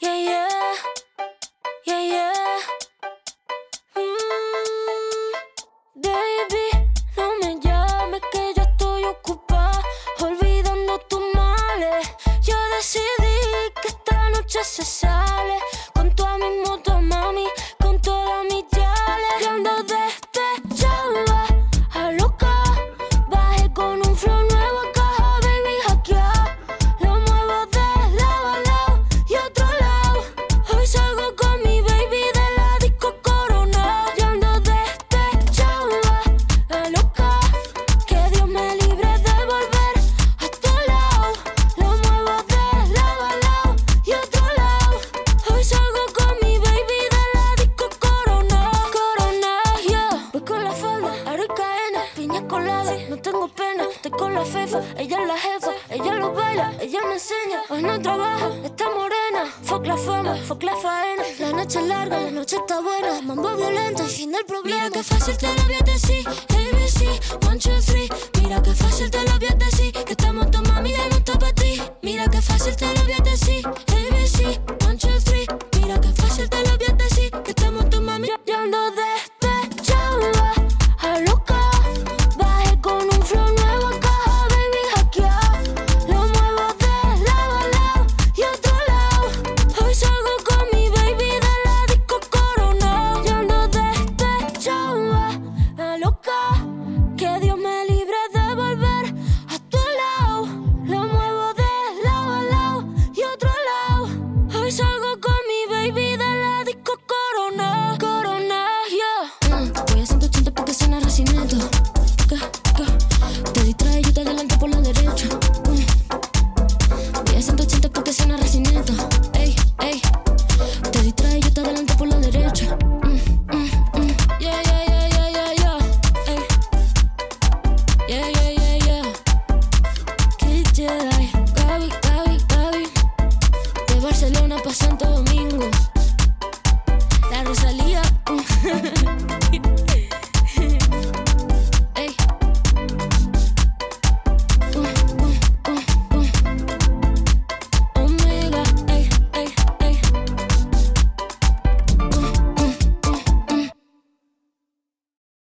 Yeah, yeah, yeah, yeah. Baby, no me llames que ya estoy ocupada, olvidando tus males. Yo decidí que esta noche se sale con toda mi moto, mami, con todas mis yales. Y ando despechada, a loca, bajé con un flow nuevo a caja, baby, hackeado. Lo muevo de lado a lado y otro lado. Hoy salgo con mi baby de la disco Corona. Y ando despechada, a loca, que Dios me libre de volver a tu lado. Lo muevo de lado a lado y otro lado. Hoy salgo con mi baby de la disco Corona. Corona, yeah. Voy con la falda, aro y cadena, piña colada, no tengo pena. Estoy con la fefa, ella es la jefa, ella lo baila, ella me enseña. Hoy no trabaja, está morena. Fuck la fama, fuck la faena. La noche es larga, la noche está buena. Mambo violento y fin del problema. Mira que fácil te lo voy a decir, ABC, 1, 2, 3. Mira que fácil te lo voy a decir, que estamos tu mami ya no está para ti. Mira que fácil te lo voy a decir, ABC, 1, 2, 3. Mira que fácil te lo voy a decir, que estamos tu mami. Yo ando despechada, a loca, bajé con un flow nuevo a caja, baby, hackeado. Lo muevo de lado a lado y otro lado. Hoy salgo con mi baby de la disco Corona. Yo ando despechada, a loca, que Dios me libre de volver a tu lado. Lo muevo de lado a lado y otro lado. Hoy salgo con mi baby de la disco Corona. Corona, yeah. Voy a 180 porque suena Recinito. Te distrae, yo te adelanto por la derecha. Voy a 180 porque suena Recinito. Ey, ey. Te distrae, yo te adelanto por la derecha. Yeah, yeah, yeah, yeah, yeah, yeah. Ey. Yeah, yeah.